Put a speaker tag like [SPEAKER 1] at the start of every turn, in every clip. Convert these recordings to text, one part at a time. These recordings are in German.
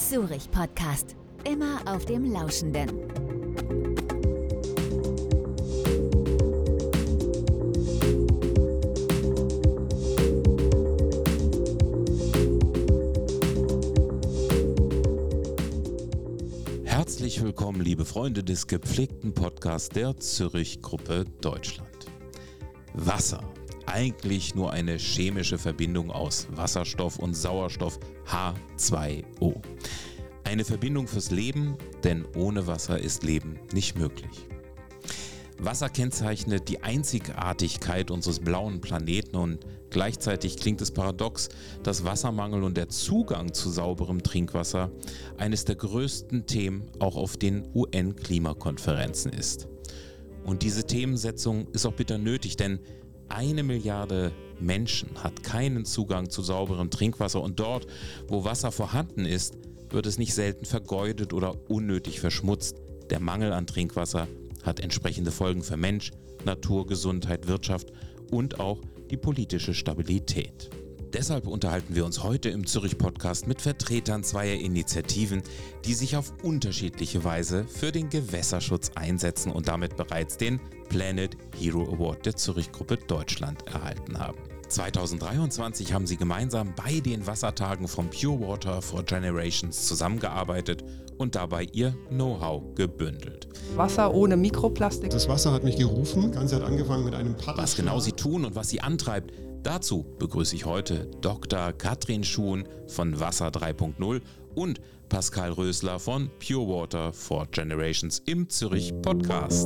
[SPEAKER 1] Zurich Podcast. Immer auf dem Lauschenden.
[SPEAKER 2] Herzlich willkommen, liebe Freunde des gepflegten Podcasts der Zürich-Gruppe Deutschland. Wasser. Eigentlich nur eine chemische Verbindung aus Wasserstoff und Sauerstoff H2O. Eine Verbindung fürs Leben, denn ohne Wasser ist Leben nicht möglich. Wasser kennzeichnet die Einzigartigkeit unseres blauen Planeten und gleichzeitig klingt es paradox, dass Wassermangel und der Zugang zu sauberem Trinkwasser eines der größten Themen auch auf den UN-Klimakonferenzen ist. Und diese Themensetzung ist auch bitter nötig, denn 1 Milliarde Menschen hat keinen Zugang zu sauberem Trinkwasser und dort, wo Wasser vorhanden ist, wird es nicht selten vergeudet oder unnötig verschmutzt. Der Mangel an Trinkwasser hat entsprechende Folgen für Mensch, Natur, Gesundheit, Wirtschaft und auch die politische Stabilität. Deshalb unterhalten wir uns heute im Zürich-Podcast mit Vertretern zweier Initiativen, die sich auf unterschiedliche Weise für den Gewässerschutz einsetzen und damit bereits den Planet Hero Award der Zürich-Gruppe Deutschland erhalten haben. 2023 haben sie gemeinsam bei den Wassertagen von Pure Water for Generations zusammengearbeitet und dabei ihr Know-how gebündelt.
[SPEAKER 3] Wasser ohne Mikroplastik.
[SPEAKER 4] Das Wasser hat mich gerufen. Ganz hat angefangen mit einem Paddelschlag.
[SPEAKER 2] Was genau sie tun und was sie antreibt, dazu begrüße ich heute Dr. Katrin Schuhn von Wasser 3.0 und Pascal Rösler von Pure Water for Generations im Zürich Podcast.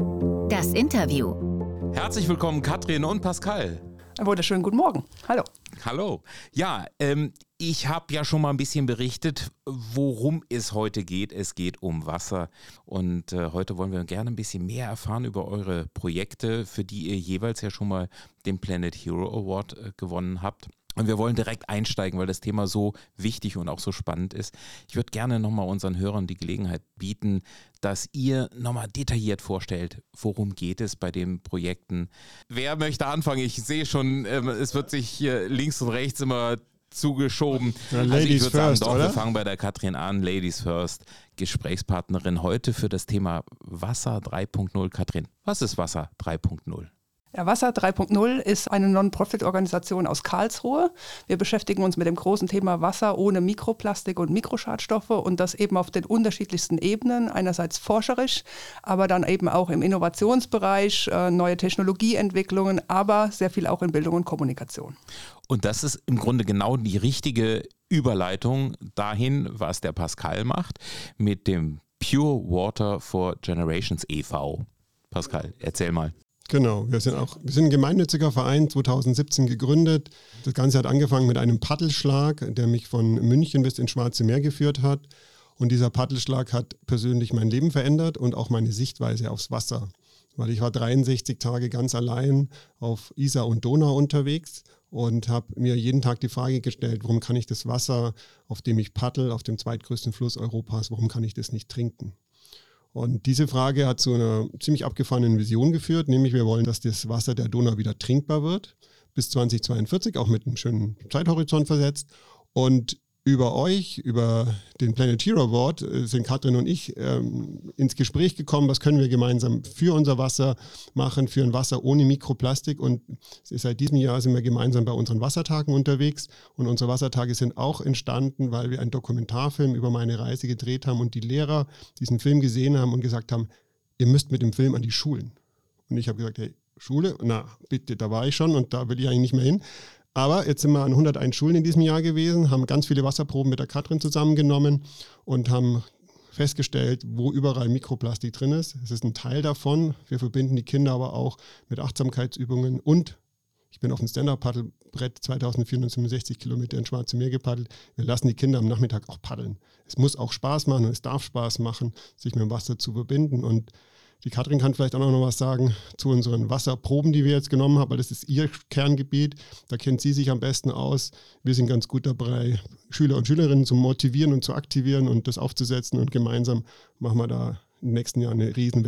[SPEAKER 1] Das Interview.
[SPEAKER 2] Herzlich willkommen Katrin und Pascal.
[SPEAKER 3] Einen wunderschönen guten Morgen. Hallo.
[SPEAKER 2] Hallo. Ja, ich habe ja schon mal ein bisschen berichtet, worum es heute geht. Es geht um Wasser und heute wollen wir gerne ein bisschen mehr erfahren über eure Projekte, für die ihr jeweils ja schon mal den Planet Hero Award gewonnen habt. Und wir wollen direkt einsteigen, weil das Thema so wichtig und auch so spannend ist. Ich würde gerne nochmal unseren Hörern die Gelegenheit bieten, dass ihr nochmal detailliert vorstellt, worum geht es bei den Projekten. Wer möchte anfangen? Ich sehe schon, es wird sich hier links und rechts immer zugeschoben.
[SPEAKER 4] Ja,
[SPEAKER 2] also ich würde sagen,
[SPEAKER 4] oder?
[SPEAKER 2] Wir fangen bei der Katrin an. Ladies first, Gesprächspartnerin heute für das Thema Wasser 3.0. Katrin, was ist Wasser 3.0?
[SPEAKER 3] Ja, Wasser 3.0 ist eine Non-Profit-Organisation aus Karlsruhe. Wir beschäftigen uns mit dem großen Thema Wasser ohne Mikroplastik und Mikroschadstoffe und das eben auf den unterschiedlichsten Ebenen. Einerseits forscherisch, aber dann eben auch im Innovationsbereich, neue Technologieentwicklungen, aber sehr viel auch in Bildung und Kommunikation.
[SPEAKER 2] Und das ist im Grunde genau die richtige Überleitung dahin, was der Pascal macht mit dem Pure Water for Generations e.V. Pascal, erzähl mal.
[SPEAKER 4] Genau, wir sind ein gemeinnütziger Verein, 2017 gegründet. Das Ganze hat angefangen mit einem Paddelschlag, der mich von München bis ins Schwarze Meer geführt hat. Und dieser Paddelschlag hat persönlich mein Leben verändert und auch meine Sichtweise aufs Wasser. Weil ich war 63 Tage ganz allein auf Isar und Donau unterwegs und habe mir jeden Tag die Frage gestellt, warum kann ich das Wasser, auf dem ich paddel, auf dem zweitgrößten Fluss Europas, warum kann ich das nicht trinken? Und diese Frage hat zu einer ziemlich abgefahrenen Vision geführt, nämlich wir wollen, dass das Wasser der Donau wieder trinkbar wird, bis 2042, auch mit einem schönen Zeithorizont versetzt. Und über euch, über den Planet Hero Award sind Katrin und ich ins Gespräch gekommen, was können wir gemeinsam für unser Wasser machen, für ein Wasser ohne Mikroplastik. Und seit diesem Jahr sind wir gemeinsam bei unseren Wassertagen unterwegs. Und unsere Wassertage sind auch entstanden, weil wir einen Dokumentarfilm über meine Reise gedreht haben und die Lehrer diesen Film gesehen haben und gesagt haben, ihr müsst mit dem Film an die Schulen. Und ich habe gesagt, hey, Schule? Na bitte, da war ich schon und da will ich eigentlich nicht mehr hin. Aber jetzt sind wir an 101 Schulen in diesem Jahr gewesen, haben ganz viele Wasserproben mit der Katrin zusammengenommen und haben festgestellt, wo überall Mikroplastik drin ist. Es ist ein Teil davon. Wir verbinden die Kinder aber auch mit Achtsamkeitsübungen und ich bin auf dem Stand-Up-Paddelbrett 2465 Kilometer ins Schwarze Meer gepaddelt. Wir lassen die Kinder am Nachmittag auch paddeln. Es muss auch Spaß machen und es darf Spaß machen, sich mit dem Wasser zu verbinden. Und die Katrin kann vielleicht auch noch was sagen zu unseren Wasserproben, die wir jetzt genommen haben, weil das ist ihr Kerngebiet. Da kennt sie sich am besten aus. Wir sind ganz gut dabei, Schüler und Schülerinnen zu motivieren und zu aktivieren und das aufzusetzen. Und gemeinsam machen wir da im nächsten Jahr eine Riesenwelle.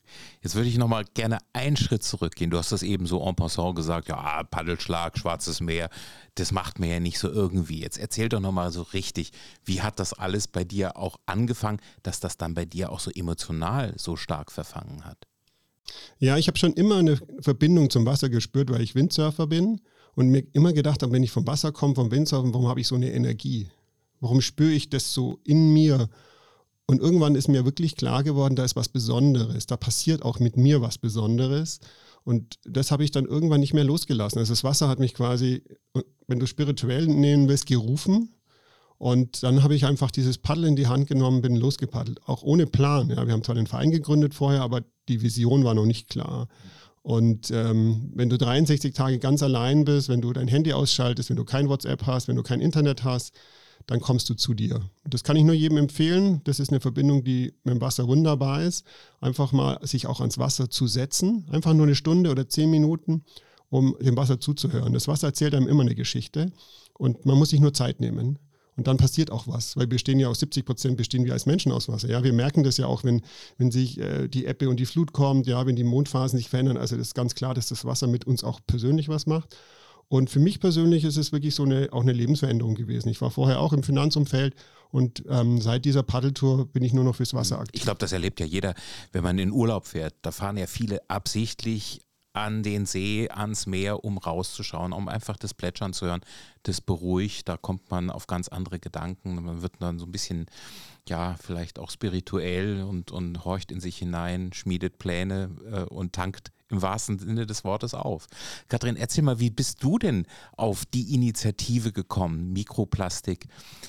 [SPEAKER 2] Jetzt würde ich nochmal gerne einen Schritt zurückgehen. Du hast das eben so en passant gesagt, ja, Paddelschlag, Schwarzes Meer, das macht mir ja nicht so irgendwie. Jetzt erzähl doch nochmal so richtig, wie hat das alles bei dir auch angefangen, dass das dann bei dir auch so emotional so stark verfangen hat?
[SPEAKER 4] Ja, ich habe schon immer eine Verbindung zum Wasser gespürt, weil ich Windsurfer bin und mir immer gedacht habe, wenn ich vom Wasser komme, vom Windsurfen, warum habe ich so eine Energie? Warum spüre ich das so in mir? Und irgendwann ist mir wirklich klar geworden, da ist was Besonderes. Da passiert auch mit mir was Besonderes. Und das habe ich dann irgendwann nicht mehr losgelassen. Also das Wasser hat mich quasi, wenn du spirituell nehmen willst, gerufen. Und dann habe ich einfach dieses Paddel in die Hand genommen, bin losgepaddelt. Auch ohne Plan. Ja, wir haben zwar den Verein gegründet vorher, aber die Vision war noch nicht klar. Und wenn du 63 Tage ganz allein bist, wenn du dein Handy ausschaltest, wenn du kein WhatsApp hast, wenn du kein Internet hast, dann kommst du zu dir. Und das kann ich nur jedem empfehlen. Das ist eine Verbindung, die mit dem Wasser wunderbar ist. Einfach mal sich auch ans Wasser zu setzen. Einfach nur eine Stunde oder 10 Minuten, um dem Wasser zuzuhören. Das Wasser erzählt einem immer eine Geschichte und man muss sich nur Zeit nehmen. Und dann passiert auch was, weil wir stehen ja aus 70% bestehen wir als Menschen aus Wasser. Ja, wir merken das ja auch, wenn sich die Ebbe und die Flut kommt, ja, wenn die Mondphasen sich verändern. Also das ist ganz klar, dass das Wasser mit uns auch persönlich was macht. Und für mich persönlich ist es wirklich auch eine Lebensveränderung gewesen. Ich war vorher auch im Finanzumfeld und seit dieser Paddeltour bin ich nur noch fürs Wasser aktiv.
[SPEAKER 2] Ich glaube, das erlebt ja jeder, wenn man in Urlaub fährt. Da fahren ja viele absichtlich an den See, ans Meer, um rauszuschauen, um einfach das Plätschern zu hören. Das beruhigt, da kommt man auf ganz andere Gedanken. Man wird dann so ein bisschen, ja, vielleicht auch spirituell und horcht in sich hinein, schmiedet Pläne und tankt im wahrsten Sinne des Wortes auf. Katrin, erzähl mal, wie bist du denn auf die Initiative gekommen, Mikroplastik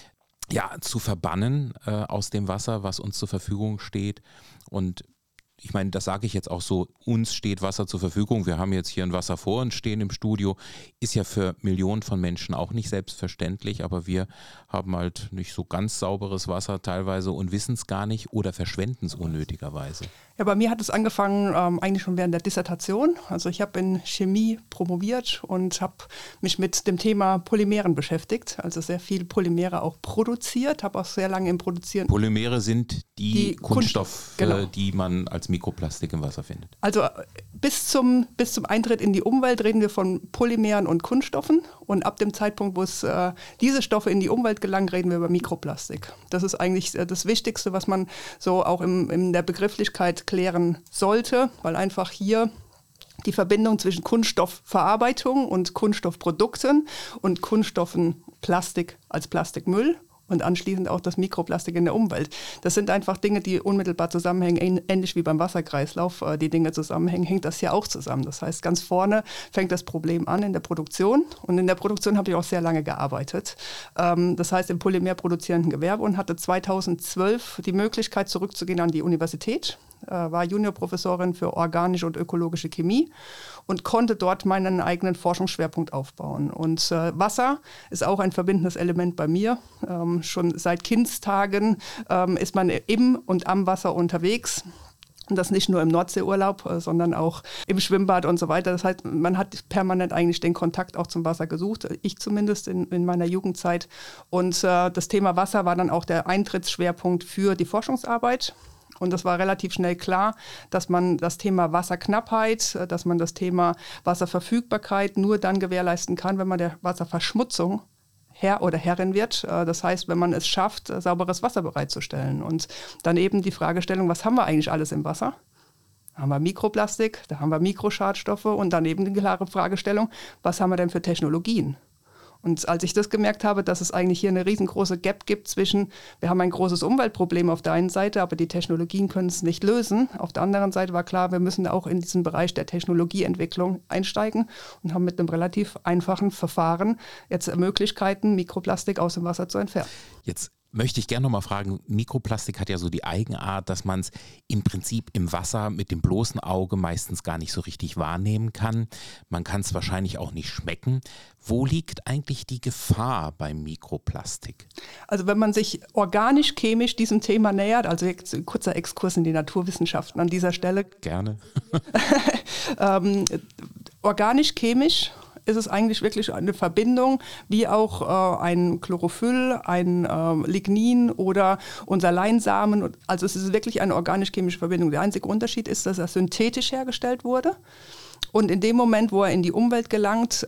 [SPEAKER 2] zu verbannen aus dem Wasser, was uns zur Verfügung steht? Und ich meine, das sage ich jetzt auch so, uns steht Wasser zur Verfügung. Wir haben jetzt hier ein Wasser vor uns stehen im Studio. Ist ja für Millionen von Menschen auch nicht selbstverständlich, aber wir haben halt nicht so ganz sauberes Wasser teilweise und wissen es gar nicht oder verschwenden es unnötigerweise.
[SPEAKER 3] Ja, bei mir hat es angefangen eigentlich schon während der Dissertation. Also ich habe in Chemie promoviert und habe mich mit dem Thema Polymeren beschäftigt. Also sehr viel Polymere auch produziert, habe auch sehr lange im Produzieren.
[SPEAKER 2] Polymere sind die Kunststoffe,
[SPEAKER 3] genau,
[SPEAKER 2] die man als Mikroplastik im Wasser findet.
[SPEAKER 3] Also bis zum Eintritt in die Umwelt reden wir von Polymeren und Kunststoffen. Und ab dem Zeitpunkt, wo es diese Stoffe in die Umwelt gelangen, reden wir über Mikroplastik. Das ist eigentlich das Wichtigste, was man so auch in der Begrifflichkeit klären sollte, weil einfach hier die Verbindung zwischen Kunststoffverarbeitung und Kunststoffprodukten und Kunststoffen Plastik als Plastikmüll und anschließend auch das Mikroplastik in der Umwelt. Das sind einfach Dinge, die unmittelbar zusammenhängen, ähnlich wie beim Wasserkreislauf die Dinge zusammenhängen, hängt das hier auch zusammen. Das heißt, ganz vorne fängt das Problem an in der Produktion und in der Produktion habe ich auch sehr lange gearbeitet. Das heißt, im polymerproduzierenden Gewerbe und hatte 2012 die Möglichkeit, zurückzugehen an die Universität, war Juniorprofessorin für organische und ökologische Chemie und konnte dort meinen eigenen Forschungsschwerpunkt aufbauen. Und Wasser ist auch ein verbindendes Element bei mir. Schon seit Kindstagen ist man im und am Wasser unterwegs. Und das nicht nur im Nordseeurlaub, sondern auch im Schwimmbad und so weiter. Das heißt, man hat permanent eigentlich den Kontakt auch zum Wasser gesucht. Ich zumindest in meiner Jugendzeit. Und das Thema Wasser war dann auch der Eintrittsschwerpunkt für die Forschungsarbeit. Und das war relativ schnell klar, dass man das Thema Wasserknappheit, dass man das Thema Wasserverfügbarkeit nur dann gewährleisten kann, wenn man der Wasserverschmutzung Herr oder Herrin wird. Das heißt, wenn man es schafft, sauberes Wasser bereitzustellen. Und dann eben die Fragestellung, was haben wir eigentlich alles im Wasser? Da haben wir Mikroplastik, da haben wir Mikroschadstoffe und dann eben die klare Fragestellung, was haben wir denn für Technologien? Und als ich das gemerkt habe, dass es eigentlich hier eine riesengroße Gap gibt zwischen, wir haben ein großes Umweltproblem auf der einen Seite, aber die Technologien können es nicht lösen. Auf der anderen Seite war klar, wir müssen auch in diesen Bereich der Technologieentwicklung einsteigen und haben mit einem relativ einfachen Verfahren jetzt Möglichkeiten, Mikroplastik aus dem Wasser zu entfernen.
[SPEAKER 2] Jetzt möchte ich gerne noch mal fragen, Mikroplastik hat ja so die Eigenart, dass man es im Prinzip im Wasser mit dem bloßen Auge meistens gar nicht so richtig wahrnehmen kann. Man kann es wahrscheinlich auch nicht schmecken. Wo liegt eigentlich die Gefahr beim Mikroplastik?
[SPEAKER 3] Also wenn man sich organisch-chemisch diesem Thema nähert, also jetzt ein kurzer Exkurs in die Naturwissenschaften an dieser Stelle.
[SPEAKER 2] Gerne.
[SPEAKER 3] Organisch-chemisch ist es eigentlich wirklich eine Verbindung, wie auch ein Chlorophyll, ein Lignin oder unser Leinsamen. Also es ist wirklich eine organisch-chemische Verbindung. Der einzige Unterschied ist, dass er synthetisch hergestellt wurde. Und in dem Moment, wo er in die Umwelt gelangt,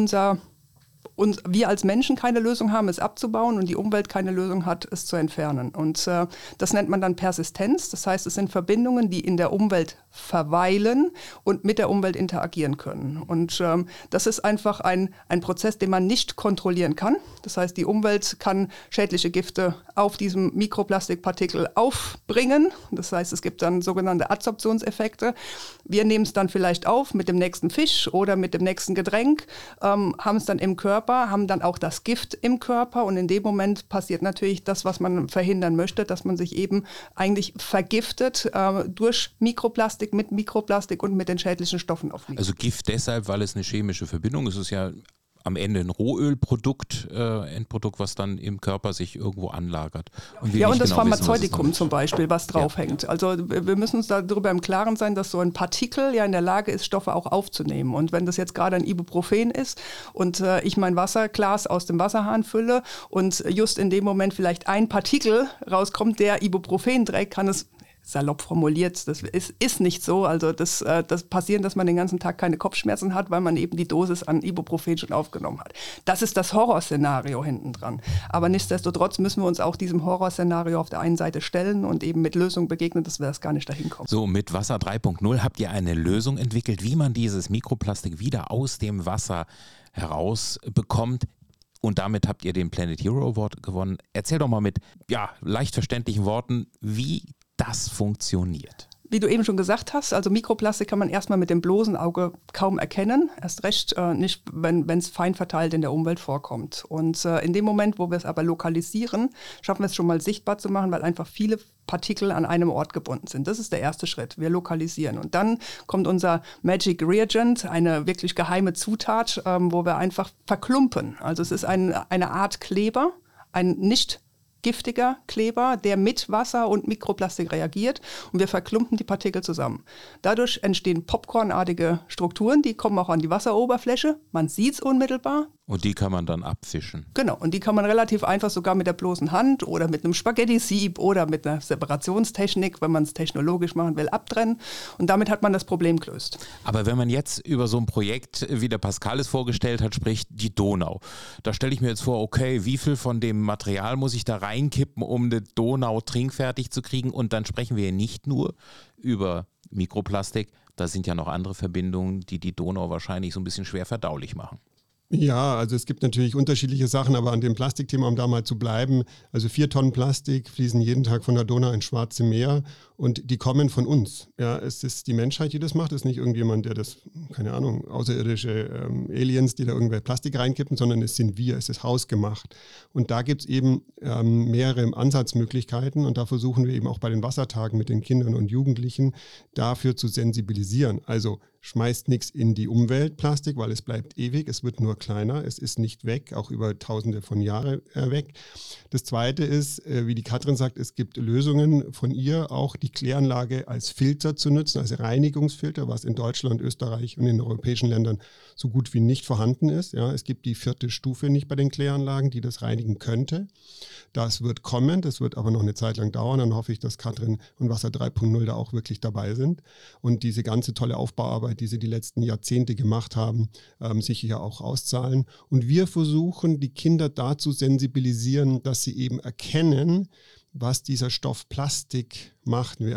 [SPEAKER 3] wir als Menschen keine Lösung haben, es abzubauen und die Umwelt keine Lösung hat, es zu entfernen. Und das nennt man dann Persistenz. Das heißt, es sind Verbindungen, die in der Umwelt verweilen und mit der Umwelt interagieren können. Und das ist einfach ein Prozess, den man nicht kontrollieren kann. Das heißt, die Umwelt kann schädliche Gifte auf diesem Mikroplastikpartikel aufbringen. Das heißt, es gibt dann sogenannte Adsorptionseffekte. Wir nehmen es dann vielleicht auf mit dem nächsten Fisch oder mit dem nächsten Getränk, haben es dann im Körper, haben dann auch das Gift im Körper und in dem Moment passiert natürlich das, was man verhindern möchte, dass man sich eben eigentlich vergiftet durch Mikroplastik, mit Mikroplastik und mit den schädlichen Stoffen auf Mikroplastik.
[SPEAKER 2] Also Gift deshalb, weil es eine chemische Verbindung ist. Es ist ja am Ende ein Rohölprodukt, Endprodukt, was dann im Körper sich irgendwo anlagert. Und
[SPEAKER 3] und das Pharmazeutikum zum Beispiel, was draufhängt. Ja. Also wir müssen uns darüber im Klaren sein, dass so ein Partikel ja in der Lage ist, Stoffe auch aufzunehmen. Und wenn das jetzt gerade ein Ibuprofen ist und ich mein Wasserglas aus dem Wasserhahn fülle und just in dem Moment vielleicht ein Partikel rauskommt, der Ibuprofen trägt, kann es salopp formuliert, das ist nicht so. Also das passieren, dass man den ganzen Tag keine Kopfschmerzen hat, weil man eben die Dosis an Ibuprofen schon aufgenommen hat. Das ist das Horrorszenario hinten dran. Aber nichtsdestotrotz müssen wir uns auch diesem Horrorszenario auf der einen Seite stellen und eben mit Lösungen begegnen, dass wir das gar nicht dahin kommen.
[SPEAKER 2] So, mit Wasser 3.0 habt ihr eine Lösung entwickelt, wie man dieses Mikroplastik wieder aus dem Wasser herausbekommt. Und damit habt ihr den Planet Hero Award gewonnen. Erzähl doch mal mit leicht verständlichen Worten, wie das funktioniert.
[SPEAKER 3] Wie du eben schon gesagt hast, also Mikroplastik kann man erstmal mit dem bloßen Auge kaum erkennen. Erst recht nicht, wenn es fein verteilt in der Umwelt vorkommt. Und in dem Moment, wo wir es aber lokalisieren, schaffen wir es schon mal sichtbar zu machen, weil einfach viele Partikel an einem Ort gebunden sind. Das ist der erste Schritt. Wir lokalisieren. Und dann kommt unser Magic Reagent, eine wirklich geheime Zutat, wo wir einfach verklumpen. Also es ist eine Art Kleber, ein nicht giftiger Kleber, der mit Wasser und Mikroplastik reagiert und wir verklumpen die Partikel zusammen. Dadurch entstehen popcornartige Strukturen, die kommen auch an die Wasseroberfläche. Man sieht es unmittelbar.
[SPEAKER 2] Und die kann man dann abfischen.
[SPEAKER 3] Genau, und die kann man relativ einfach sogar mit der bloßen Hand oder mit einem Spaghetti-Sieb oder mit einer Separationstechnik, wenn man es technologisch machen will, abtrennen. Und damit hat man das Problem gelöst.
[SPEAKER 2] Aber wenn man jetzt über so ein Projekt, wie der Pascal es vorgestellt hat, spricht, die Donau. Da stelle ich mir jetzt vor, okay, wie viel von dem Material muss ich da reinkippen, um eine Donau trinkfertig zu kriegen? Und dann sprechen wir nicht nur über Mikroplastik, da sind ja noch andere Verbindungen, die die Donau wahrscheinlich so ein bisschen schwer verdaulich machen.
[SPEAKER 4] Ja, also es gibt natürlich unterschiedliche Sachen, aber an dem Plastikthema, um da mal zu bleiben, also 4 Tonnen Plastik fließen jeden Tag von der Donau ins Schwarze Meer und die kommen von uns. Ja, es ist die Menschheit, die das macht, es ist nicht irgendjemand, der das, keine Ahnung, außerirdische Aliens, die da irgendwelche Plastik reinkippen, sondern es sind wir, es ist hausgemacht. Und da gibt es eben mehrere Ansatzmöglichkeiten und da versuchen wir eben auch bei den Wassertagen mit den Kindern und Jugendlichen dafür zu sensibilisieren. Also schmeißt nichts in die Umwelt, Plastik, weil es bleibt ewig, es wird nur kleiner, es ist nicht weg, auch über Tausende von Jahren weg. Das Zweite ist, wie die Katrin sagt, es gibt Lösungen von ihr, auch die Kläranlage als Filter zu nutzen, als Reinigungsfilter, was in Deutschland, Österreich und in den europäischen Ländern so gut wie nicht vorhanden ist. Ja, es gibt die 4. Stufe nicht bei den Kläranlagen, die das reinigen könnte. Das wird kommen, das wird aber noch eine Zeit lang dauern. Dann hoffe ich, dass Katrin und Wasser 3.0 da auch wirklich dabei sind und diese ganze tolle Aufbauarbeit, die sie die letzten Jahrzehnte gemacht haben, sich hier auch auszahlen. Und wir versuchen, die Kinder dazu sensibilisieren, dass sie eben erkennen, was dieser Stoff Plastik macht. Wir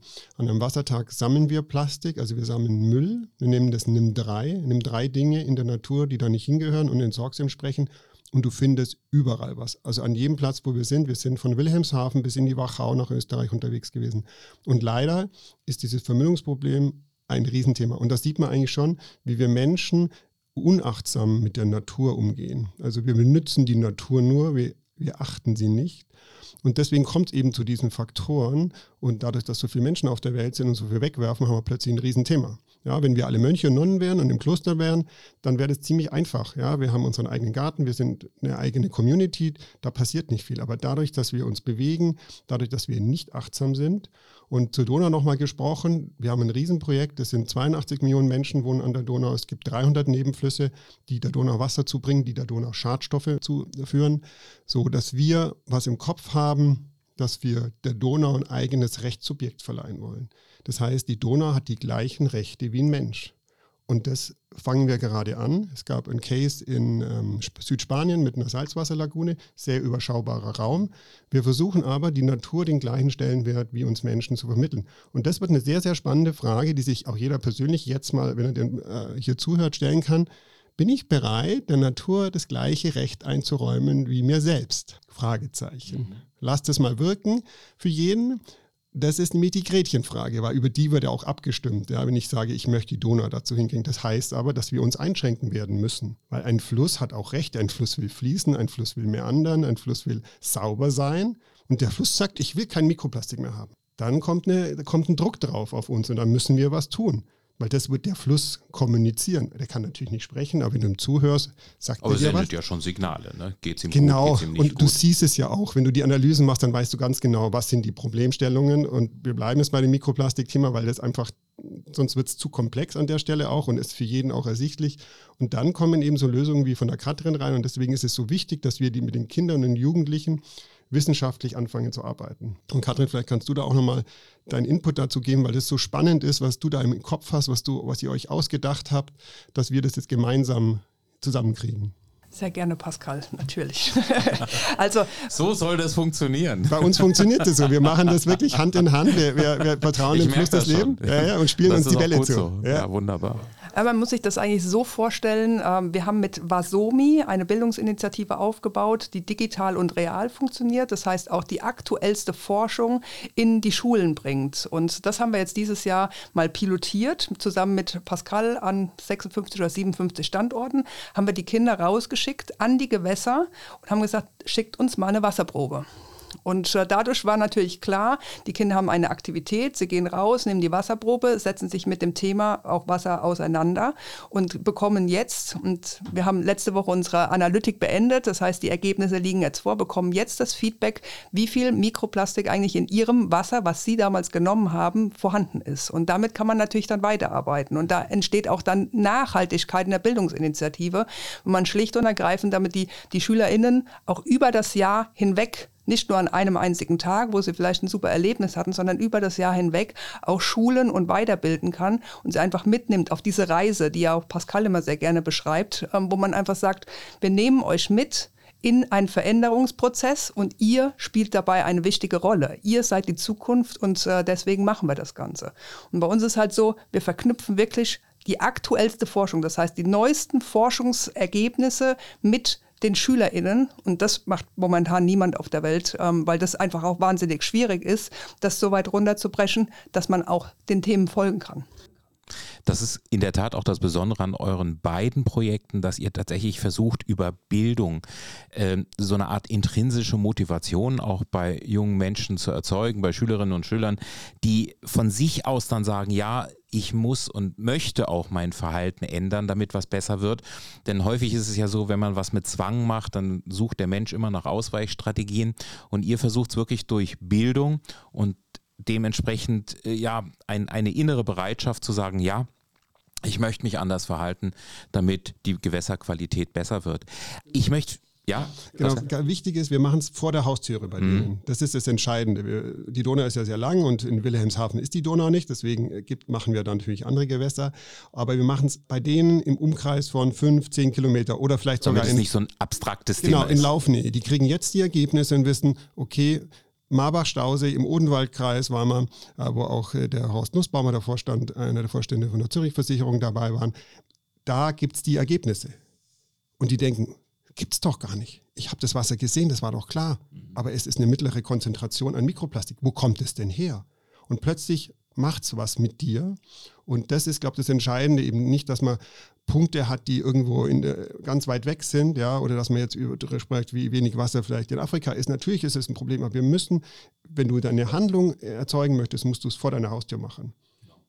[SPEAKER 4] an einem Wassertag sammeln wir Plastik, also wir sammeln Müll. Wir nehmen das nimm 3 Dinge in der Natur, die da nicht hingehören und entsorgst entsprechend. Und du findest überall was. Also an jedem Platz, wo wir sind von Wilhelmshaven bis in die Wachau nach Österreich unterwegs gewesen. Und leider ist dieses Vermüllungsproblem ein Riesenthema. Und das sieht man eigentlich schon, wie wir Menschen unachtsam mit der Natur umgehen. Also wir benützen die Natur nur, wir achten sie nicht. Und deswegen kommt es eben zu diesen Faktoren. Und dadurch, dass so viele Menschen auf der Welt sind und so viel wegwerfen, haben wir plötzlich ein Riesenthema. Ja, wenn wir alle Mönche und Nonnen wären und im Kloster wären, dann wäre das ziemlich einfach. Ja, wir haben unseren eigenen Garten, wir sind eine eigene Community, da passiert nicht viel. Aber dadurch, dass wir uns bewegen, dadurch, dass wir nicht achtsam sind, und zur Donau nochmal gesprochen, wir haben ein Riesenprojekt, es sind 82 Millionen Menschen wohnen an der Donau, es gibt 300 Nebenflüsse, die der Donau Wasser zubringen, die der Donau Schadstoffe zuführen, so dass wir was im Kopf haben, dass wir der Donau ein eigenes Rechtssubjekt verleihen wollen. Das heißt, die Donau hat die gleichen Rechte wie ein Mensch. Und das fangen wir gerade an. Es gab einen Case in Südspanien mit einer Salzwasserlagune, sehr überschaubarer Raum. Wir versuchen aber, die Natur den gleichen Stellenwert wie uns Menschen zu vermitteln. Und das wird eine sehr, sehr spannende Frage, die sich auch jeder persönlich jetzt mal, wenn er hier zuhört, stellen kann. Bin ich bereit, der Natur das gleiche Recht einzuräumen wie mir selbst? Fragezeichen. Lasst es mal wirken für jeden. Das ist nämlich die Gretchenfrage, weil über die wird ja auch abgestimmt. Ja, wenn ich sage, ich möchte die Donau dazu hinkriegen. Das heißt aber, dass wir uns einschränken werden müssen. Weil ein Fluss hat auch Rechte. Ein Fluss will fließen, ein Fluss will meandern, ein Fluss will sauber sein. Und der Fluss sagt, ich will kein Mikroplastik mehr haben. Dann kommt ein Druck drauf auf uns und dann müssen wir was tun. Weil das wird der Fluss kommunizieren. Der kann natürlich nicht sprechen, aber wenn du ihm zuhörst, sagt er dir was.
[SPEAKER 2] Aber es sendet ja schon Signale, ne? Geht's ihm
[SPEAKER 4] genau.
[SPEAKER 2] gut, geht's ihm nicht
[SPEAKER 4] und
[SPEAKER 2] gut?
[SPEAKER 4] Du siehst es ja auch. Wenn du die Analysen machst, dann weißt du ganz genau, was sind die Problemstellungen. Und wir bleiben jetzt bei dem Mikroplastik-Thema, weil das einfach, sonst wird es zu komplex an der Stelle auch und ist für jeden auch ersichtlich. Und dann kommen eben so Lösungen wie von der Katrin rein. Und deswegen ist es so wichtig, dass wir die mit den Kindern und Jugendlichen wissenschaftlich anfangen zu arbeiten. Und Katrin, vielleicht kannst du da auch nochmal deinen Input dazu geben, weil das so spannend ist, was du da im Kopf hast, was ihr euch ausgedacht habt, dass wir das jetzt gemeinsam zusammenkriegen.
[SPEAKER 3] Sehr gerne, Pascal, natürlich. Also,
[SPEAKER 2] so soll das funktionieren.
[SPEAKER 4] Bei uns funktioniert es so. Wir machen das wirklich Hand in Hand. Wir vertrauen dem Fluss des Lebens und spielen uns die Bälle zu.
[SPEAKER 2] So. Ja, wunderbar.
[SPEAKER 3] Aber man muss sich das eigentlich so vorstellen, wir haben mit Wasomi eine Bildungsinitiative aufgebaut, die digital und real funktioniert. Das heißt, auch die aktuellste Forschung in die Schulen bringt. Und das haben wir jetzt dieses Jahr mal pilotiert. Zusammen mit Pascal an 56 oder 57 Standorten haben wir die Kinder rausgeschickt an die Gewässer und haben gesagt, schickt uns mal eine Wasserprobe. Und dadurch war natürlich klar, die Kinder haben eine Aktivität, sie gehen raus, nehmen die Wasserprobe, setzen sich mit dem Thema auch Wasser auseinander und bekommen jetzt, und wir haben letzte Woche unsere Analytik beendet, das heißt, die Ergebnisse liegen jetzt vor, bekommen jetzt das Feedback, wie viel Mikroplastik eigentlich in ihrem Wasser, was sie damals genommen haben, vorhanden ist. Und damit kann man natürlich dann weiterarbeiten. Und da entsteht auch dann Nachhaltigkeit in der Bildungsinitiative, wo man schlicht und ergreifend damit die SchülerInnen auch über das Jahr hinweg nicht nur an einem einzigen Tag, wo sie vielleicht ein super Erlebnis hatten, sondern über das Jahr hinweg auch schulen und weiterbilden kann und sie einfach mitnimmt auf diese Reise, die ja auch Pascal immer sehr gerne beschreibt, wo man einfach sagt, wir nehmen euch mit in einen Veränderungsprozess und ihr spielt dabei eine wichtige Rolle. Ihr seid die Zukunft und deswegen machen wir das Ganze. Und bei uns ist halt so, wir verknüpfen wirklich die aktuellste Forschung, das heißt die neuesten Forschungsergebnisse mit den SchülerInnen, und das macht momentan niemand auf der Welt, weil das einfach auch wahnsinnig schwierig ist, das so weit runterzubrechen, dass man auch den Themen folgen kann.
[SPEAKER 2] Das ist in der Tat auch das Besondere an euren beiden Projekten, dass ihr tatsächlich versucht, über Bildung so eine Art intrinsische Motivation auch bei jungen Menschen zu erzeugen, bei Schülerinnen und Schülern, die von sich aus dann sagen, ja, ich muss und möchte auch mein Verhalten ändern, damit was besser wird. Denn häufig ist es ja so, wenn man was mit Zwang macht, dann sucht der Mensch immer nach Ausweichstrategien. Und ihr versucht es wirklich durch Bildung und dementsprechend eine innere Bereitschaft zu sagen, ja, ich möchte mich anders verhalten, damit die Gewässerqualität besser wird. Ich möchte... Ja,
[SPEAKER 4] genau. Wichtig ist, wir machen es vor der Haustüre bei denen. Das ist das Entscheidende. Die Donau ist ja sehr lang und in Wilhelmshaven ist die Donau nicht. Deswegen machen wir da natürlich andere Gewässer. Aber wir machen es bei denen im Umkreis von 5-10 Kilometer oder vielleicht sogar
[SPEAKER 2] das ist nicht so ein abstraktes Thema.
[SPEAKER 4] Genau, in Laufnähe. Die kriegen jetzt die Ergebnisse und wissen, okay, Marbach-Stausee im Odenwaldkreis war man, wo auch der Horst Nussbaumer, der Vorstand, einer der Vorstände von der Zürich-Versicherung dabei waren. Da gibt es die Ergebnisse. Und die denken, gibt's doch gar nicht. Ich habe das Wasser gesehen, das war doch klar. Aber es ist eine mittlere Konzentration an Mikroplastik. Wo kommt es denn her? Und plötzlich macht es was mit dir. Und das ist, glaube ich, das Entscheidende, eben nicht, dass man Punkte hat, die irgendwo ganz weit weg sind, ja, oder dass man jetzt darüber spricht, wie wenig Wasser vielleicht in Afrika ist. Natürlich ist es ein Problem, aber wir müssen, wenn du deine Handlung erzeugen möchtest, musst du es vor deiner Haustür machen.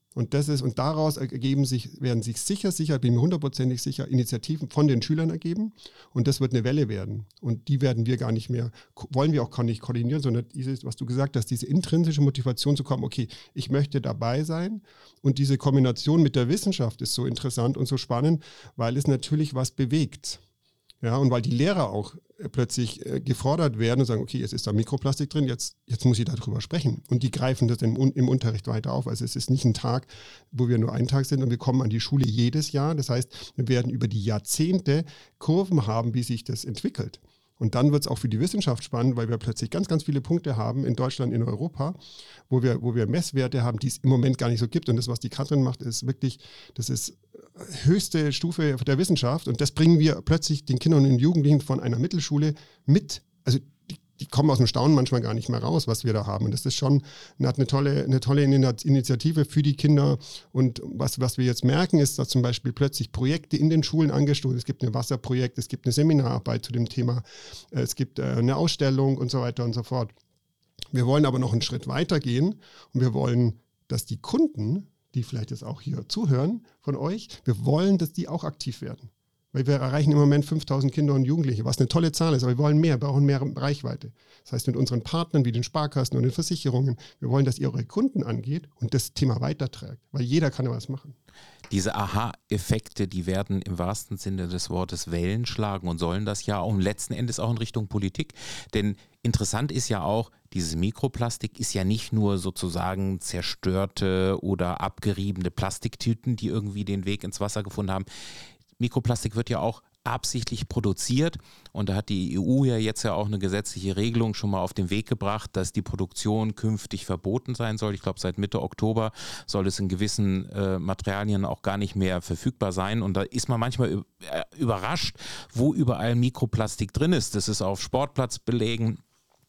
[SPEAKER 4] Und daraus werden sich sicher, bin mir 100%ig sicher, Initiativen von den Schülern ergeben. Und das wird eine Welle werden. Und die werden wir gar nicht mehr, wollen wir auch gar nicht koordinieren, sondern dieses, was du gesagt hast, diese intrinsische Motivation zu kommen, okay, ich möchte dabei sein. Und diese Kombination mit der Wissenschaft ist so interessant und so spannend, weil es natürlich was bewegt. Ja, und weil die Lehrer auch plötzlich gefordert werden und sagen, okay, jetzt ist da Mikroplastik drin, jetzt muss ich darüber sprechen. Und die greifen das im Unterricht weiter auf. Also es ist nicht ein Tag, wo wir nur einen Tag sind und wir kommen an die Schule jedes Jahr. Das heißt, wir werden über die Jahrzehnte Kurven haben, wie sich das entwickelt. Und dann wird es auch für die Wissenschaft spannend, weil wir plötzlich ganz, ganz viele Punkte haben in Deutschland, in Europa, wo wir Messwerte haben, die es im Moment gar nicht so gibt. Und das, was die Katrin macht, ist wirklich, das ist höchste Stufe der Wissenschaft. Und das bringen wir plötzlich den Kindern und Jugendlichen von einer Mittelschule mit. Also die kommen aus dem Staunen manchmal gar nicht mehr raus, was wir da haben. Und das ist schon eine tolle Initiative für die Kinder. Und was wir jetzt merken, ist, dass zum Beispiel plötzlich Projekte in den Schulen angestoßen. Es gibt ein Wasserprojekt, es gibt eine Seminararbeit zu dem Thema, es gibt eine Ausstellung und so weiter und so fort. Wir wollen aber noch einen Schritt weiter gehen und wir wollen, dass die Kunden, die vielleicht jetzt auch hier zuhören von euch, wir wollen, dass die auch aktiv werden. Weil wir erreichen im Moment 5.000 Kinder und Jugendliche, was eine tolle Zahl ist, aber wir wollen mehr, brauchen mehr Reichweite. Das heißt, mit unseren Partnern wie den Sparkassen und den Versicherungen, wir wollen, dass ihr eure Kunden angeht und das Thema weiterträgt, weil jeder kann ja was machen.
[SPEAKER 2] Diese Aha-Effekte, die werden im wahrsten Sinne des Wortes Wellen schlagen und sollen das ja auch letzten Endes auch in Richtung Politik. Denn interessant ist ja auch, dieses Mikroplastik ist ja nicht nur sozusagen zerstörte oder abgeriebene Plastiktüten, die irgendwie den Weg ins Wasser gefunden haben. Mikroplastik wird ja auch absichtlich produziert und da hat die EU ja jetzt ja auch eine gesetzliche Regelung schon mal auf den Weg gebracht, dass die Produktion künftig verboten sein soll. Ich glaube, seit Mitte Oktober soll es in gewissen Materialien auch gar nicht mehr verfügbar sein und da ist man manchmal überrascht, wo überall Mikroplastik drin ist. Das ist auf Sportplatzbelägen,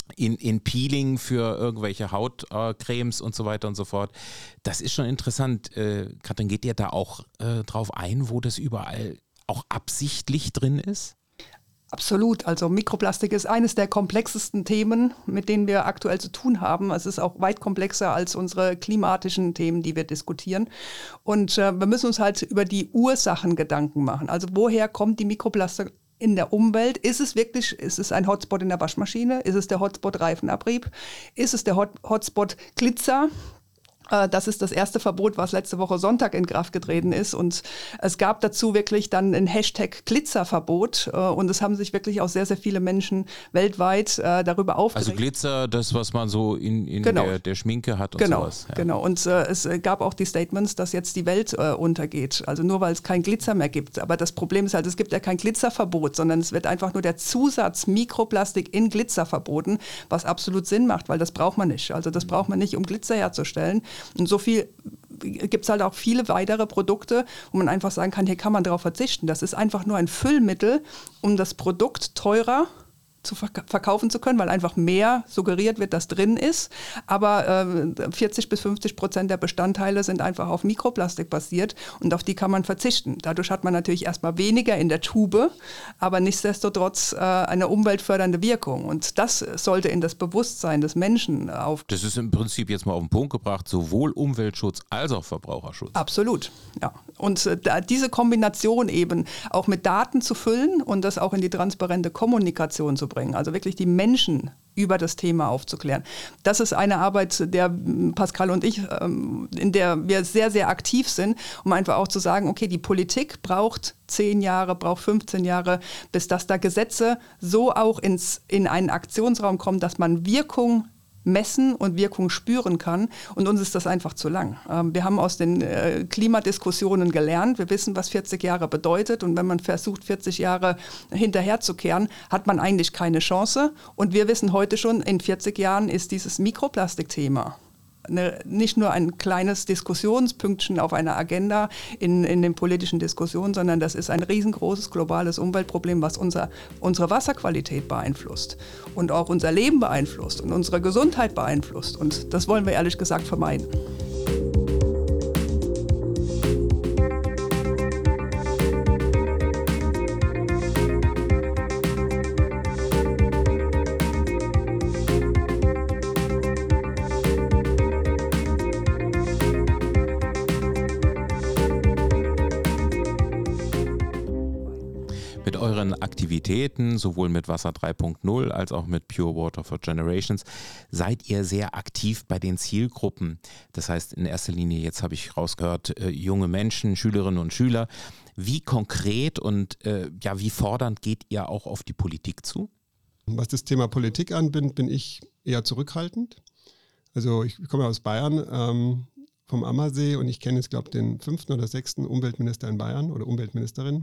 [SPEAKER 2] in Peeling für irgendwelche Hautcremes und so weiter und so fort. Das ist schon interessant. Katrin, geht ihr da auch drauf ein, wo das überall auch absichtlich drin ist?
[SPEAKER 3] Absolut. Also Mikroplastik ist eines der komplexesten Themen, mit denen wir aktuell zu tun haben. Es ist auch weit komplexer als unsere klimatischen Themen, die wir diskutieren. Und wir müssen uns halt über die Ursachen Gedanken machen. Also woher kommt die Mikroplastik in der Umwelt? Ist es ein Hotspot in der Waschmaschine? Ist es der Hotspot Reifenabrieb? Ist es der Hotspot Glitzer? Das ist das erste Verbot, was letzte Woche Sonntag in Kraft getreten ist. Und es gab dazu wirklich dann ein Hashtag Glitzerverbot. Und es haben sich wirklich auch sehr, sehr viele Menschen weltweit darüber aufgeregt.
[SPEAKER 2] Also Glitzer, das, was man so in
[SPEAKER 3] genau.
[SPEAKER 2] der Schminke hat und sowas. Ja.
[SPEAKER 3] Genau. Und es gab auch die Statements, dass jetzt die Welt untergeht. Also nur, weil es kein Glitzer mehr gibt. Aber das Problem ist halt, es gibt ja kein Glitzerverbot, sondern es wird einfach nur der Zusatz Mikroplastik in Glitzer verboten, was absolut Sinn macht, weil das braucht man nicht. Also das braucht man nicht, um Glitzer herzustellen. Und so viel gibt es halt auch viele weitere Produkte, wo man einfach sagen kann, hier kann man darauf verzichten. Das ist einfach nur ein Füllmittel, um das Produkt teurer zu verkaufen zu können, weil einfach mehr suggeriert wird, dass drin ist. Aber 40-50% der Bestandteile sind einfach auf Mikroplastik basiert und auf die kann man verzichten. Dadurch hat man natürlich erstmal weniger in der Tube, aber nichtsdestotrotz eine umweltfördernde Wirkung. Und das sollte in das Bewusstsein des Menschen auf.
[SPEAKER 2] Das ist im Prinzip jetzt mal auf den Punkt gebracht, sowohl Umweltschutz als auch Verbraucherschutz.
[SPEAKER 3] Absolut, ja. Und diese Kombination eben auch mit Daten zu füllen und das auch in die transparente Kommunikation zu bringen, also wirklich die Menschen über das Thema aufzuklären. Das ist eine Arbeit, der Pascal und ich, in der wir sehr, sehr aktiv sind, um einfach auch zu sagen, okay, die Politik braucht 10 Jahre, braucht 15 Jahre, bis dass da Gesetze so auch in einen Aktionsraum kommen, dass man Wirkung messen und Wirkung spüren kann. Und uns ist das einfach zu lang. Wir haben aus den Klimadiskussionen gelernt. Wir wissen, was 40 Jahre bedeutet. Und wenn man versucht, 40 Jahre hinterherzukehren, hat man eigentlich keine Chance. Und wir wissen heute schon, in 40 Jahren ist dieses Mikroplastikthema nicht nur ein kleines Diskussionspünktchen auf einer Agenda in den politischen Diskussionen, sondern das ist ein riesengroßes globales Umweltproblem, was unsere Wasserqualität beeinflusst und auch unser Leben beeinflusst und unsere Gesundheit beeinflusst. Und das wollen wir ehrlich gesagt vermeiden.
[SPEAKER 2] euren Aktivitäten, sowohl mit Wasser 3.0 als auch mit Pure Water for Generations, seid ihr sehr aktiv bei den Zielgruppen. Das heißt in erster Linie, jetzt habe ich rausgehört, junge Menschen, Schülerinnen und Schüler. Wie konkret und wie fordernd geht ihr auch auf die Politik zu?
[SPEAKER 4] Was das Thema Politik anbindet, bin ich eher zurückhaltend. Also ich komme aus Bayern, vom Ammersee, und ich kenne jetzt, glaube ich, den 5. oder 6. Umweltminister in Bayern oder Umweltministerin.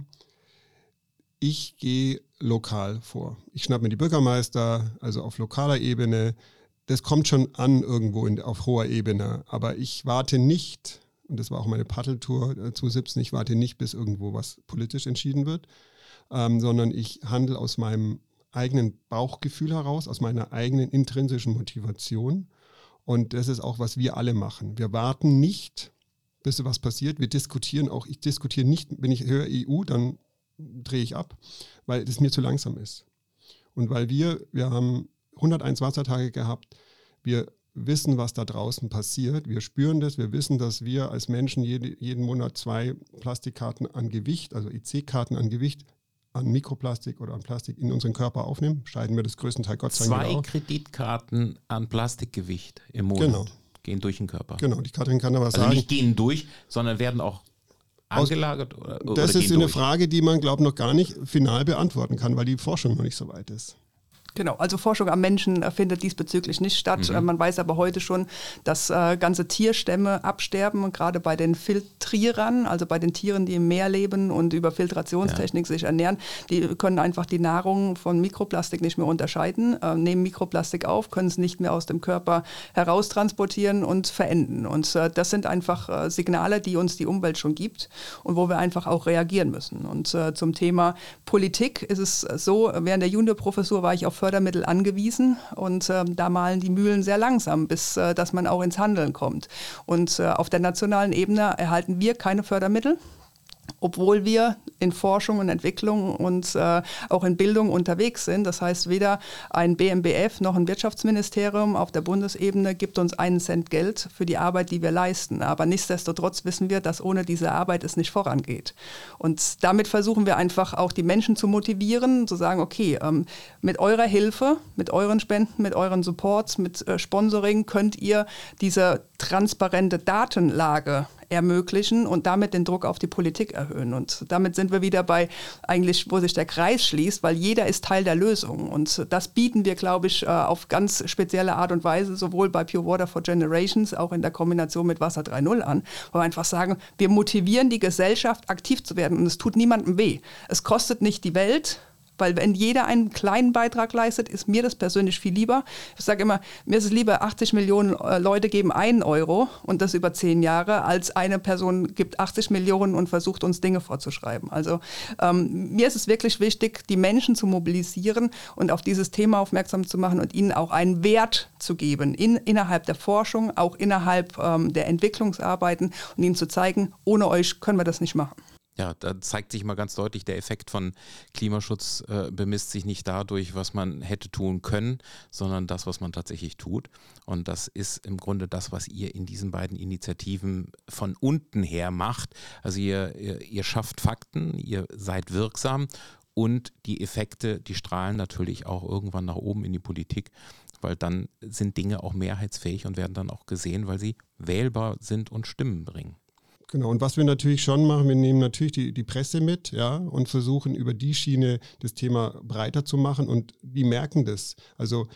[SPEAKER 4] Ich gehe lokal vor. Ich schnappe mir die Bürgermeister, also auf lokaler Ebene. Das kommt schon an irgendwo auf hoher Ebene. Aber ich warte nicht, und das war auch meine Paddeltour 2017, ich warte nicht, bis irgendwo was politisch entschieden wird, sondern ich handle aus meinem eigenen Bauchgefühl heraus, aus meiner eigenen intrinsischen Motivation. Und das ist auch, was wir alle machen. Wir warten nicht, bis was passiert. Wir diskutieren auch. Ich diskutiere nicht, wenn ich höre EU, dann drehe ich ab, weil das mir zu langsam ist. Und weil wir haben 101 Wassertage gehabt, wir wissen, was da draußen passiert. Wir spüren das. Wir wissen, dass wir als Menschen jeden Monat 2 Plastikkarten an Gewicht, also EC-Karten an Gewicht, an Mikroplastik oder an Plastik in unseren Körper aufnehmen, scheiden wir das größtenteils Gott sei Dank wieder
[SPEAKER 2] 2
[SPEAKER 4] aus.
[SPEAKER 2] Kreditkarten an Plastikgewicht im Monat gehen durch den Körper.
[SPEAKER 4] Genau, die Katrin kann da was
[SPEAKER 2] also
[SPEAKER 4] sagen.
[SPEAKER 2] Nicht gehen durch, sondern werden auch angelagert? Oder
[SPEAKER 4] das ist
[SPEAKER 2] gehen
[SPEAKER 4] eine Frage, die man, glaube ich, noch gar nicht final beantworten kann, weil die Forschung noch nicht so weit ist.
[SPEAKER 3] Genau, also Forschung am Menschen findet diesbezüglich nicht statt. Man weiß aber heute schon, dass ganze Tierstämme absterben, und gerade bei den Filtrierern, also bei den Tieren, die im Meer leben und über Filtrationstechnik sich ernähren, die können einfach die Nahrung von Mikroplastik nicht mehr unterscheiden, nehmen Mikroplastik auf, können es nicht mehr aus dem Körper heraustransportieren und verenden. Und das sind einfach Signale, die uns die Umwelt schon gibt und wo wir einfach auch reagieren müssen. Und zum Thema Politik ist es so, während der Juniorprofessur war ich auf Fördermittel angewiesen, und da malen die Mühlen sehr langsam, bis dass man auch ins Handeln kommt. Und auf der nationalen Ebene erhalten wir keine Fördermittel, obwohl wir in Forschung und Entwicklung und auch in Bildung unterwegs sind. Das heißt, weder ein BMBF noch ein Wirtschaftsministerium auf der Bundesebene gibt uns 1 Cent Geld für die Arbeit, die wir leisten. Aber nichtsdestotrotz wissen wir, dass ohne diese Arbeit es nicht vorangeht. Und damit versuchen wir einfach auch die Menschen zu motivieren, zu sagen, okay, mit eurer Hilfe, mit euren Spenden, mit euren Supports, mit Sponsoring könnt ihr diese transparente Datenlage ermöglichen und damit den Druck auf die Politik erhöhen. Und damit sind wir wieder bei eigentlich, wo sich der Kreis schließt, weil jeder ist Teil der Lösung. Und das bieten wir, glaube ich, auf ganz spezielle Art und Weise, sowohl bei Pure Water for Generations, auch in der Kombination mit Wasser 3.0 an, wo wir einfach sagen, wir motivieren die Gesellschaft, aktiv zu werden, und es tut niemandem weh. Es kostet nicht die Welt, weil wenn jeder einen kleinen Beitrag leistet, ist mir das persönlich viel lieber. Ich sage immer, mir ist es lieber, 80 Millionen Leute geben 1 Euro und das über 10 Jahre, als eine Person gibt 80 Millionen und versucht uns Dinge vorzuschreiben. Also mir ist es wirklich wichtig, die Menschen zu mobilisieren und auf dieses Thema aufmerksam zu machen und ihnen auch einen Wert zu geben, innerhalb der Forschung, auch innerhalb der Entwicklungsarbeiten, und ihnen zu zeigen, ohne euch können wir das nicht machen.
[SPEAKER 2] Ja, da zeigt sich mal ganz deutlich, der Effekt von Klimaschutz bemisst sich nicht dadurch, was man hätte tun können, sondern das, was man tatsächlich tut. Und das ist im Grunde das, was ihr in diesen beiden Initiativen von unten her macht. Also ihr schafft Fakten, ihr seid wirksam, und die Effekte, die strahlen natürlich auch irgendwann nach oben in die Politik, weil dann sind Dinge auch mehrheitsfähig und werden dann auch gesehen, weil sie wählbar sind und Stimmen bringen.
[SPEAKER 4] Genau, und was wir natürlich schon machen, wir nehmen natürlich die Presse mit, ja, und versuchen über die Schiene das Thema breiter zu machen, und die merken das. Also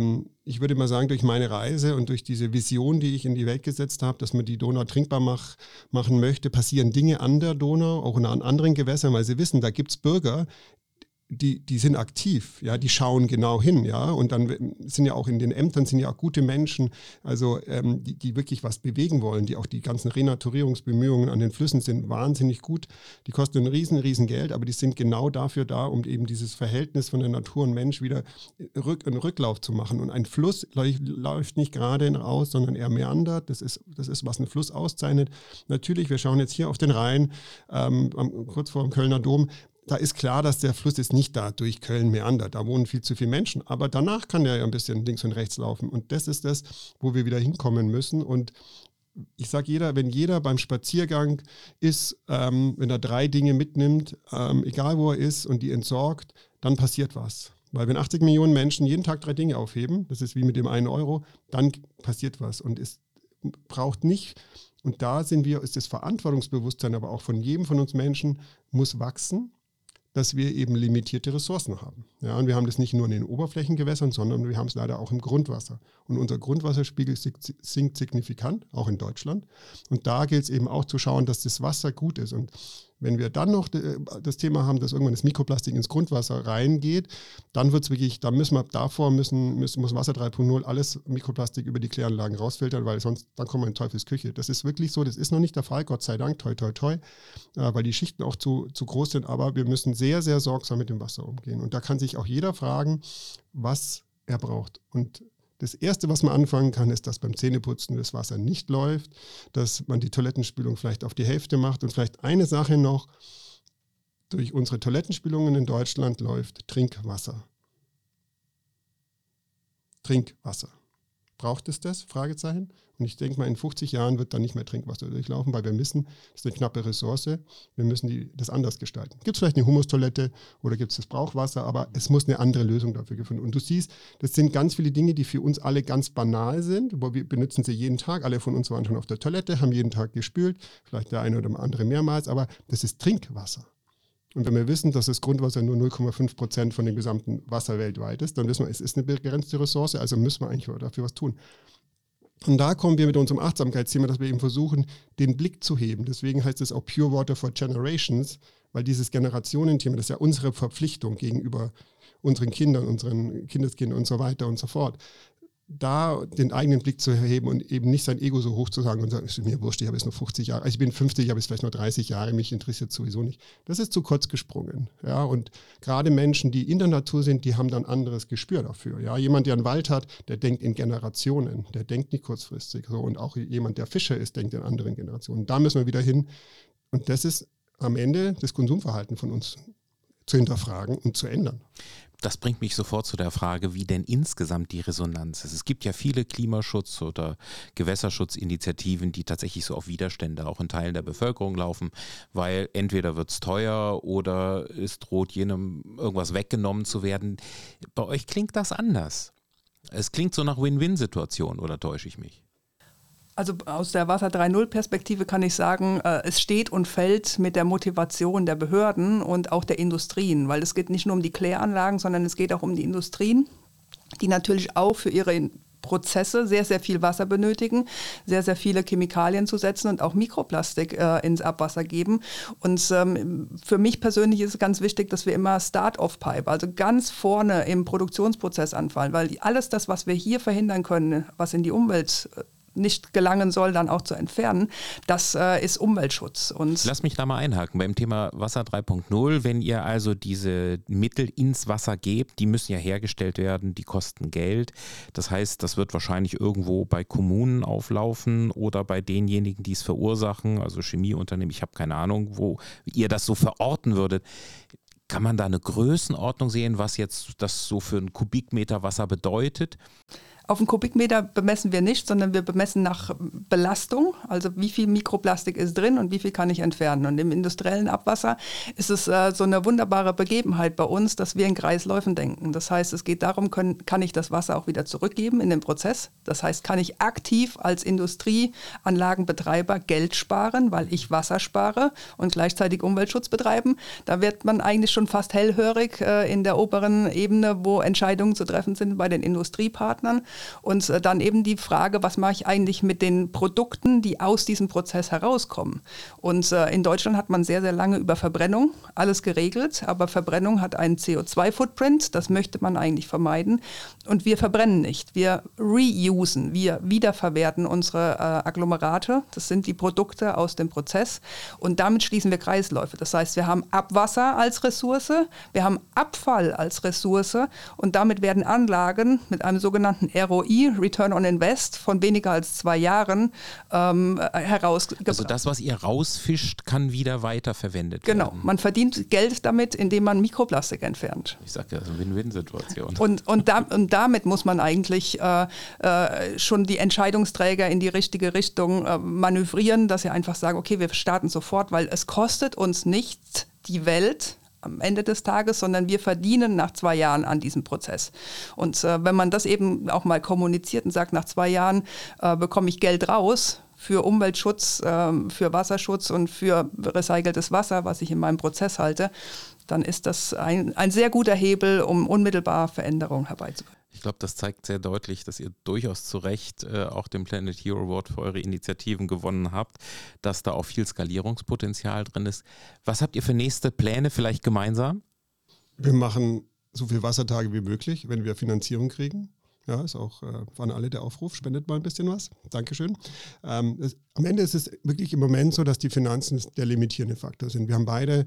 [SPEAKER 4] ich würde mal sagen, durch meine Reise und durch diese Vision, die ich in die Welt gesetzt habe, dass man die Donau trinkbar machen möchte, passieren Dinge an der Donau, auch in anderen Gewässern, weil sie wissen, da gibt es Bürger, die sind aktiv, ja, die schauen genau hin, ja, und dann sind ja auch in den Ämtern sind ja auch gute Menschen, also die wirklich was bewegen wollen, die auch die ganzen Renaturierungsbemühungen an den Flüssen sind wahnsinnig gut, die kosten ein riesen Geld, aber die sind genau dafür da, um eben dieses Verhältnis von der Natur und Mensch wieder einen Rücklauf zu machen, und ein Fluss läuft nicht gerade raus, sondern eher meandert, das ist, was ein Fluss auszeichnet. Natürlich, wir schauen jetzt hier auf den Rhein, kurz vor dem Kölner Dom. Da ist klar, dass der Fluss jetzt nicht da durch Köln meandert. Da wohnen viel zu viele Menschen. Aber danach kann der ja ein bisschen links und rechts laufen. Und das ist das, wo wir wieder hinkommen müssen. Und ich sage wenn jeder beim Spaziergang ist, wenn er 3 Dinge mitnimmt, egal wo er ist und die entsorgt, dann passiert was. Weil wenn 80 Millionen Menschen jeden Tag 3 Dinge aufheben, das ist wie mit dem 1 Euro, dann passiert was. Und es braucht nicht, und da ist das Verantwortungsbewusstsein aber auch von jedem von uns Menschen, muss wachsen, dass wir eben limitierte Ressourcen haben. Ja, und wir haben das nicht nur in den Oberflächengewässern, sondern wir haben es leider auch im Grundwasser. Und unser Grundwasserspiegel sinkt signifikant, auch in Deutschland. Und da gilt es eben auch zu schauen, dass das Wasser gut ist. Und wenn wir dann noch das Thema haben, dass irgendwann das Mikroplastik ins Grundwasser reingeht, dann wird es wirklich, dann muss Wasser 3.0 alles Mikroplastik über die Kläranlagen rausfiltern, weil sonst, dann kommen wir in Teufels Küche. Das ist wirklich so, das ist noch nicht der Fall, Gott sei Dank, toi, toi, toi, weil die Schichten auch zu groß sind, aber wir müssen sehr, sehr sorgsam mit dem Wasser umgehen. Und da kann sich auch jeder fragen, was er braucht. Und das Erste, was man anfangen kann, ist, dass beim Zähneputzen das Wasser nicht läuft, dass man die Toilettenspülung vielleicht auf die Hälfte macht und vielleicht eine Sache noch, durch unsere Toilettenspülungen in Deutschland läuft Trinkwasser. Trinkwasser. Braucht es das? Fragezeichen. Und ich denke mal, in 50 Jahren wird dann nicht mehr Trinkwasser durchlaufen, weil wir müssen, das ist eine knappe Ressource, wir müssen das anders gestalten. Gibt es vielleicht eine Humustoilette oder gibt es das Brauchwasser, aber es muss eine andere Lösung dafür gefunden werden. Und du siehst, das sind ganz viele Dinge, die für uns alle ganz banal sind, wo wir benutzen sie jeden Tag. Alle von uns waren schon auf der Toilette, haben jeden Tag gespült, vielleicht der eine oder andere mehrmals, aber das ist Trinkwasser. Und wenn wir wissen, dass das Grundwasser nur 0,5% von dem gesamten Wasser weltweit ist, dann wissen wir, es ist eine begrenzte Ressource, also müssen wir eigentlich dafür was tun. Und da kommen wir mit unserem Achtsamkeitsthema, dass wir eben versuchen, den Blick zu heben. Deswegen heißt es auch Pure Water for Generations, weil dieses Generationenthema, das ist ja unsere Verpflichtung gegenüber unseren Kindern, unseren Kindeskindern und so weiter und so fort. Da den eigenen Blick zu erheben und eben nicht sein Ego so hoch zu sagen und sagen, es ist mir wurscht, ich habe jetzt nur 50 Jahre, also ich bin 50, ich habe jetzt vielleicht nur 30 Jahre, mich interessiert sowieso nicht. Das ist zu kurz gesprungen. Ja? Und gerade Menschen, die in der Natur sind, die haben dann anderes Gespür dafür. Ja? Jemand, der einen Wald hat, der denkt in Generationen, der denkt nicht kurzfristig. So. Und auch jemand, der Fischer ist, denkt in anderen Generationen. Da müssen wir wieder hin. Und das ist am Ende das Konsumverhalten von uns zu hinterfragen und zu ändern.
[SPEAKER 2] Das bringt mich sofort zu der Frage, wie denn insgesamt die Resonanz ist. Es gibt ja viele Klimaschutz- oder Gewässerschutzinitiativen, die tatsächlich so auf Widerstände auch in Teilen der Bevölkerung laufen, weil entweder wird es teuer oder es droht jenem irgendwas weggenommen zu werden. Bei euch klingt das anders. Es klingt so nach Win-Win-Situation, oder täusche ich mich?
[SPEAKER 3] Also aus der Wasser 3.0 Perspektive kann ich sagen, es steht und fällt mit der Motivation der Behörden und auch der Industrien, weil es geht nicht nur um die Kläranlagen, sondern es geht auch um die Industrien, die natürlich auch für ihre Prozesse sehr, sehr viel Wasser benötigen, sehr, sehr viele Chemikalien zu setzen und auch Mikroplastik ins Abwasser geben. Und für mich persönlich ist es ganz wichtig, dass wir immer Start-off-Pipe, also ganz vorne im Produktionsprozess anfallen, weil alles das, was wir hier verhindern können, was in die Umwelt nicht gelangen soll, dann auch zu entfernen, das ist Umweltschutz. Und
[SPEAKER 2] lass mich da mal einhaken beim Thema Wasser 3.0. Wenn ihr also diese Mittel ins Wasser gebt, die müssen ja hergestellt werden, die kosten Geld. Das heißt, das wird wahrscheinlich irgendwo bei Kommunen auflaufen oder bei denjenigen, die es verursachen, also Chemieunternehmen. Ich habe keine Ahnung, wo ihr das so verorten würdet. Kann man da eine Größenordnung sehen, was jetzt das so für einen Kubikmeter Wasser bedeutet?
[SPEAKER 3] Auf einen Kubikmeter bemessen wir nicht, sondern wir bemessen nach Belastung, also wie viel Mikroplastik ist drin und wie viel kann ich entfernen. Und im industriellen Abwasser ist es so eine wunderbare Begebenheit bei uns, dass wir in Kreisläufen denken. Das heißt, es geht darum, kann ich das Wasser auch wieder zurückgeben in den Prozess. Das heißt, kann ich aktiv als Industrieanlagenbetreiber Geld sparen, weil ich Wasser spare und gleichzeitig Umweltschutz betreiben. Da wird man eigentlich schon fast hellhörig in der oberen Ebene, wo Entscheidungen zu treffen sind bei den Industriepartnern. Und dann eben die Frage, was mache ich eigentlich mit den Produkten, die aus diesem Prozess herauskommen. Und in Deutschland hat man sehr, sehr lange über Verbrennung alles geregelt, aber Verbrennung hat einen CO2-Footprint, das möchte man eigentlich vermeiden. Und wir verbrennen nicht, wir reusen, wir wiederverwerten unsere Agglomerate, das sind die Produkte aus dem Prozess und damit schließen wir Kreisläufe. Das heißt, wir haben Abwasser als Ressource, wir haben Abfall als Ressource und damit werden Anlagen mit einem sogenannten ROI, Return on Invest, von weniger als 2 Jahren herausgebracht.
[SPEAKER 2] Also das, was ihr rausfischt, kann wieder weiterverwendet werden.
[SPEAKER 3] Genau, man verdient Geld damit, indem man Mikroplastik entfernt.
[SPEAKER 2] Ich sage ja, das ist eine Win-Win-Situation.
[SPEAKER 3] Und damit muss man eigentlich schon die Entscheidungsträger in die richtige Richtung manövrieren, dass sie einfach sagen, okay, wir starten sofort, weil es kostet uns nicht die Welt am Ende des Tages, sondern wir verdienen nach 2 Jahren an diesem Prozess. Und wenn man das eben auch mal kommuniziert und sagt, nach 2 Jahren bekomme ich Geld raus für Umweltschutz, für Wasserschutz und für recyceltes Wasser, was ich in meinem Prozess halte, dann ist das ein sehr guter Hebel, um unmittelbar Veränderungen herbeizuführen.
[SPEAKER 2] Ich glaube, das zeigt sehr deutlich, dass ihr durchaus zu Recht auch den Planet Hero Award für eure Initiativen gewonnen habt, dass da auch viel Skalierungspotenzial drin ist. Was habt ihr für nächste Pläne vielleicht gemeinsam?
[SPEAKER 4] Wir machen so viele Wassertage wie möglich, wenn wir Finanzierung kriegen. Ja, ist auch an alle der Aufruf, spendet mal ein bisschen was. Dankeschön. Am Ende ist es wirklich im Moment so, dass die Finanzen der limitierende Faktor sind. Wir haben beide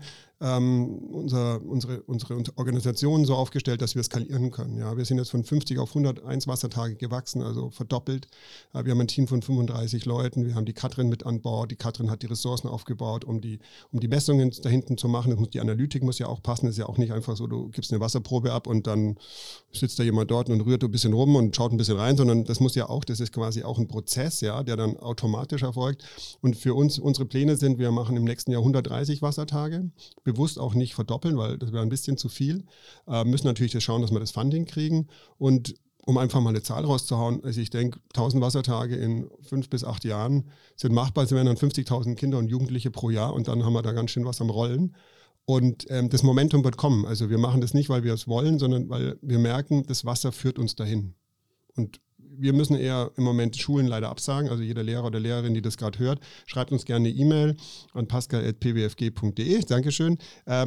[SPEAKER 4] unsere Organisation so aufgestellt, dass wir skalieren können. Ja, wir sind jetzt von 50 auf 101 Wassertage gewachsen, also verdoppelt. Wir haben ein Team von 35 Leuten. Wir haben die Katrin mit an Bord. Die Katrin hat die Ressourcen aufgebaut, um die Messungen da hinten zu machen. Die Analytik muss ja auch passen. Es ist ja auch nicht einfach so, du gibst eine Wasserprobe ab und dann sitzt da jemand dort und rührt ein bisschen rum und schaut ein bisschen rein, sondern das ist quasi auch ein Prozess, ja, der dann automatisch erfolgt. Und für uns, unsere Pläne sind, wir machen im nächsten Jahr 130 Wassertage, bewusst auch nicht verdoppeln, weil das wäre ein bisschen zu viel. Müssen natürlich das schauen, dass wir das Funding kriegen. Und um einfach mal eine Zahl rauszuhauen, also ich denke, 1000 Wassertage in 5 bis 8 Jahren sind machbar. Es wären dann 50.000 Kinder und Jugendliche pro Jahr und dann haben wir da ganz schön was am Rollen. Und das Momentum wird kommen. Also wir machen das nicht, weil wir es wollen, sondern weil wir merken, das Wasser führt uns dahin. Und wir müssen eher im Moment Schulen leider absagen. Also jeder Lehrer oder Lehrerin, die das gerade hört, schreibt uns gerne eine E-Mail an pascal@pwfg.de. Dankeschön.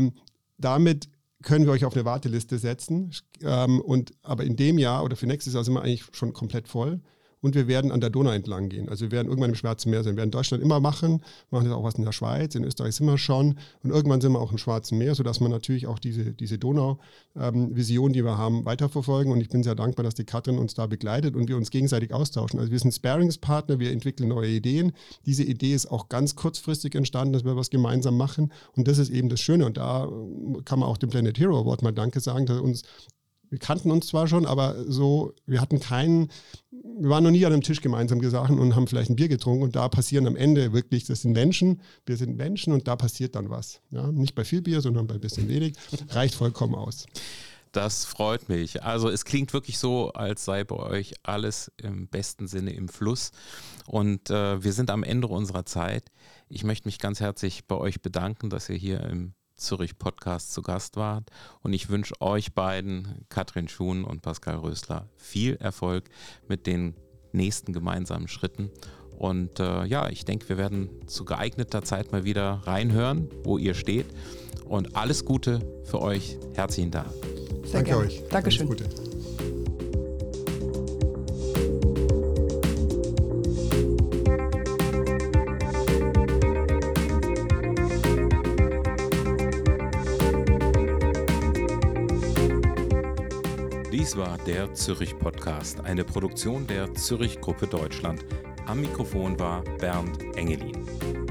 [SPEAKER 4] Damit können wir euch auf eine Warteliste setzen. Aber in dem Jahr oder für nächstes Jahr sind wir eigentlich schon komplett voll. Und wir werden an der Donau entlang gehen. Also wir werden irgendwann im Schwarzen Meer sein. Wir werden Deutschland immer machen das auch was in der Schweiz, in Österreich sind wir schon. Und irgendwann sind wir auch im Schwarzen Meer, sodass man natürlich auch diese Donau-Vision, die wir haben, weiterverfolgen. Und ich bin sehr dankbar, dass die Katrin uns da begleitet und wir uns gegenseitig austauschen. Also wir sind Sparingspartner, wir entwickeln neue Ideen. Diese Idee ist auch ganz kurzfristig entstanden, dass wir was gemeinsam machen. Und das ist eben das Schöne. Und da kann man auch dem Planet Hero Award mal Danke sagen, dass wir kannten uns zwar schon, aber so, wir waren noch nie an einem Tisch gemeinsam gesessen und haben vielleicht ein Bier getrunken und da passieren am Ende wirklich, das sind Menschen, wir sind Menschen und da passiert dann was. Ja? Nicht bei viel Bier, sondern bei ein bisschen wenig. Reicht vollkommen aus.
[SPEAKER 2] Das freut mich. Also es klingt wirklich so, als sei bei euch alles im besten Sinne im Fluss. Und wir sind am Ende unserer Zeit. Ich möchte mich ganz herzlich bei euch bedanken, dass ihr hier im Zürich-Podcast zu Gast wart. Und ich wünsche euch beiden, Katrin Schuhn und Pascal Rösler, viel Erfolg mit den nächsten gemeinsamen Schritten. Und ich denke, wir werden zu geeigneter Zeit mal wieder reinhören, wo ihr steht. Und alles Gute für euch. Herzlichen Dank.
[SPEAKER 4] Danke euch.
[SPEAKER 3] Dankeschön.
[SPEAKER 4] Alles Gute.
[SPEAKER 2] Dies war der Zürich-Podcast, eine Produktion der Zürich-Gruppe Deutschland. Am Mikrofon war Bernd Engelin.